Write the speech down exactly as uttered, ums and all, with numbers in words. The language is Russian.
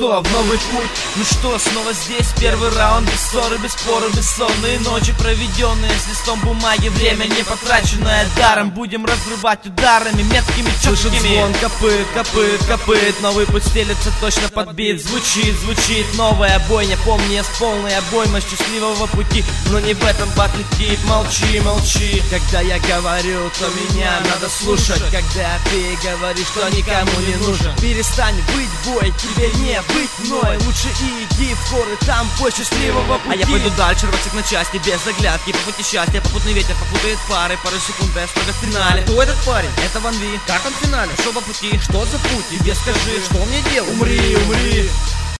готов, новый путь. Ну что, снова здесь, первый раунд, без ссоры, без споры, бессонные ночи, проведенные с листом бумаги, время не потраченное даром. Будем разрывать ударами, меткими, четкими. Слышит звон копыт, копыт, копыт, новый путь стелется точно под бит. Звучит, звучит новая бойня, помни, я с полной обоймой счастливого пути, но не в этом батле тип. Молчи, молчи, когда я говорю, то меня надо слушать. Когда ты говоришь, что никому не нужен, перестань быть бой, тебе не быть мной. Лучше иди в горы, там бой счастливого пути. А я пойду дальше, рвать их на части, без заглядки. По пути счастья, попутный ветер попутает пары. Пару секунд без строго в финале. Кто этот парень? Это Ван Ви. Как он в финале? Что по пути? Что за путь? Тебе скажи, что мне делать? Умри, умри.